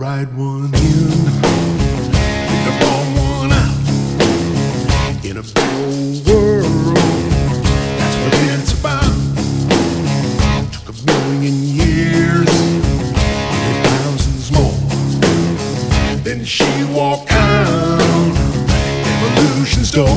right one in, pick the wrong one out. In a big old world, that's what it's about. Took 1,000,000 years and thousands more. Then she walked out evolution's door.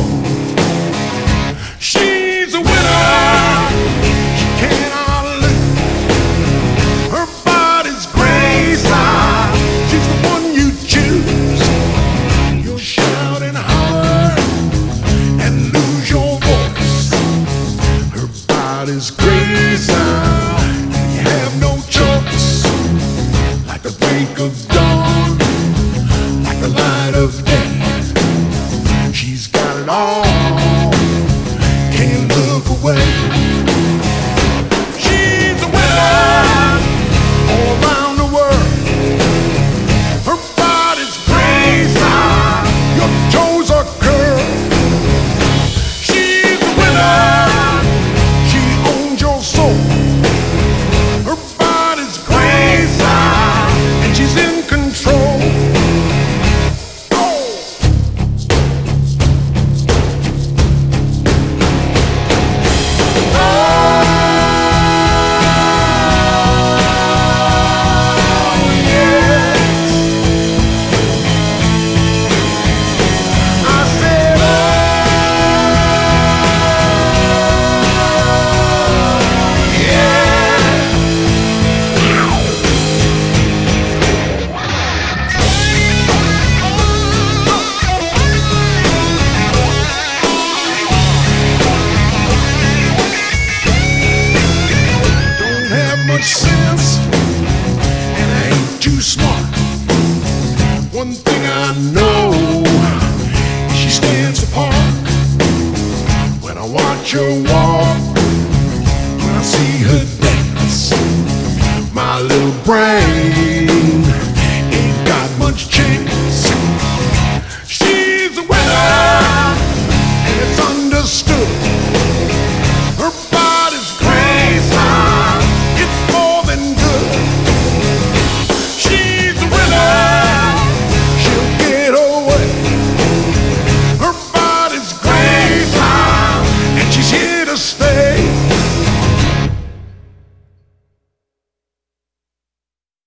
She's a winner. She cannot lose. Her body's grace. She's the one you choose. You'll shout and holler and lose your voice. Her body's grace. You have no choice. Like the break of dawn, like the light of day. She's got it all. Can't look away. She's a winner all around the world. Her body's praised. Your toes are curled. She's a winner. She owns your soul. Her body's praised, and she's in control. Sense, and I ain't too smart. One thing I know, she stands apart. When I watch her walk, when I see her dance, my little brain